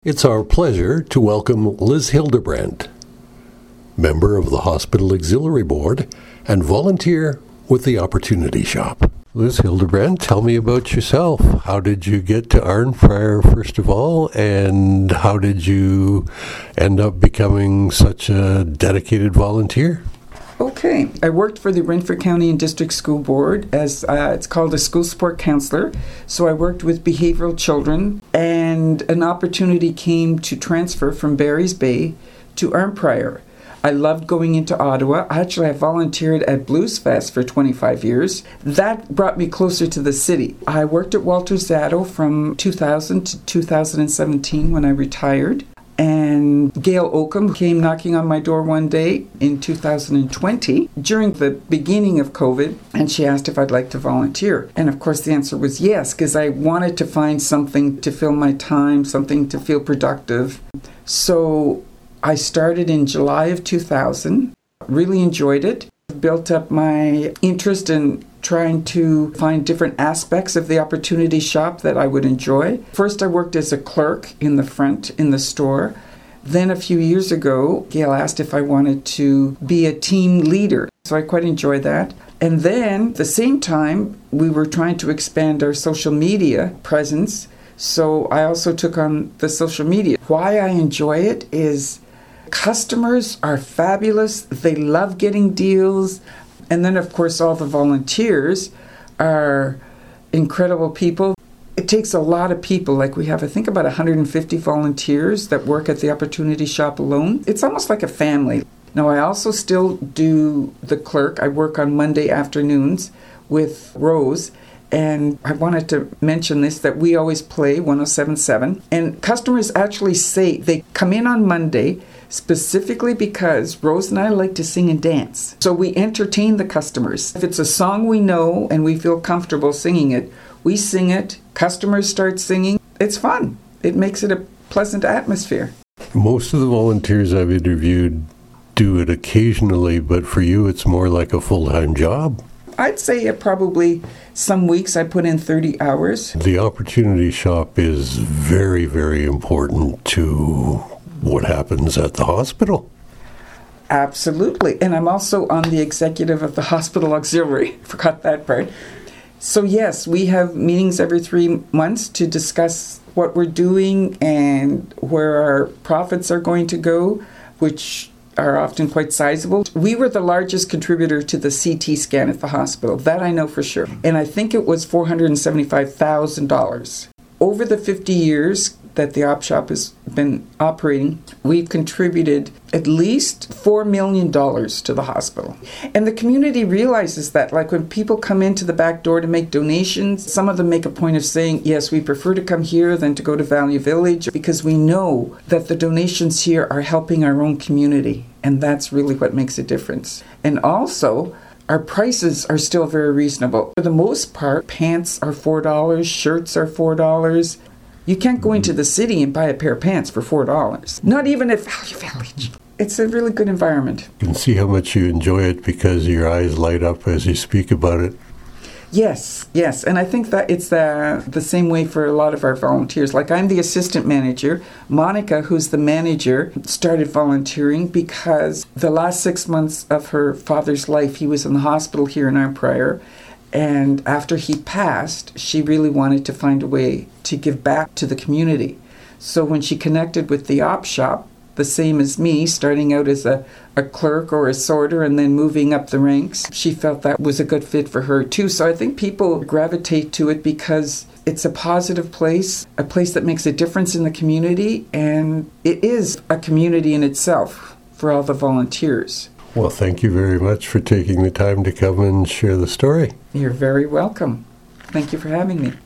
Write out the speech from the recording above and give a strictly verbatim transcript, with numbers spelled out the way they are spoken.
It's our pleasure to welcome Liz Hildebrandt, member of the Hospital Auxiliary Board and volunteer with the Opportunity Shop. Liz Hildebrandt, tell me about yourself. How did you get to Arnprior, first of all, and how did you end up becoming such a dedicated volunteer? Okay, I worked for the Renfrew County and District School Board as uh, it's called a school support counselor. So I worked with behavioral children, and an opportunity came to transfer from Barry's Bay to Arnprior. I loved going into Ottawa. Actually, I volunteered at Blues Fest for twenty-five years. That brought me closer to the city. I worked at Walter Zaddo from two thousand to two thousand seventeen when I retired. And Gail Oakham came knocking on my door one day in two thousand twenty during the beginning of COVID, and she asked if I'd like to volunteer. And of course the answer was yes, because I wanted to find something to fill my time, something to feel productive. So I started in July of two thousand, really enjoyed it, built up my interest in trying to find different aspects of the Opportunity Shop that I would enjoy. First, I worked as a clerk in the front in the store. Then a few years ago, Gail asked if I wanted to be a team leader. So I quite enjoyed that. And then, at the same time, we were trying to expand our social media presence. So I also took on the social media. Why I enjoy it is customers are fabulous. They love getting deals. And then, of course, all the volunteers are incredible people. It takes a lot of people. Like we have, I think, about one hundred fifty volunteers that work at the Opportunity Shop alone. It's almost like a family. Now, I also still do the clerk. I work on Monday afternoons with Rose. And I wanted to mention this, that we always play one oh seven point seven. And customers actually say they come in on Monday specifically because Rose and I like to sing and dance. So we entertain the customers. If it's a song we know and we feel comfortable singing it, we sing it, customers start singing. It's fun. It makes it a pleasant atmosphere. Most of the volunteers I've interviewed do it occasionally, but for you it's more like a full-time job. I'd say it probably some weeks I put in thirty hours. The Opportunity Shop is very, very important to what happens at the hospital. Absolutely. And I'm also on the executive of the Hospital Auxiliary. Forgot that part. So yes, we have meetings every three months to discuss what we're doing and where our profits are going to go, which are often quite sizable. We were the largest contributor to the C T scan at the hospital. That I know for sure. And I think it was four hundred seventy-five thousand dollars. Over the fifty years that the Op Shop has been operating, we've contributed at least four million dollars to the hospital. And the community realizes that, like when people come into the back door to make donations, some of them make a point of saying, yes, we prefer to come here than to go to Value Village, because we know that the donations here are helping our own community. And that's really what makes a difference. And also, our prices are still very reasonable. For the most part, pants are four dollars, shirts are four dollars. You can't go into the city and buy a pair of pants for four dollars. Not even at Value Village. It's a really good environment. You can see how much you enjoy it because your eyes light up as you speak about it. Yes, yes. And I think that it's the, the same way for a lot of our volunteers. Like I'm the assistant manager. Monica, who's the manager, started volunteering because the last six months of her father's life, he was in the hospital here in Arnprior. And after he passed, she really wanted to find a way to give back to the community. So when she connected with the Op Shop, the same as me, starting out as a, a clerk or a sorter and then moving up the ranks, she felt that was a good fit for her too. So I think people gravitate to it because it's a positive place, a place that makes a difference in the community, and it is a community in itself for all the volunteers. Well, thank you very much for taking the time to come and share the story. You're very welcome. Thank you for having me.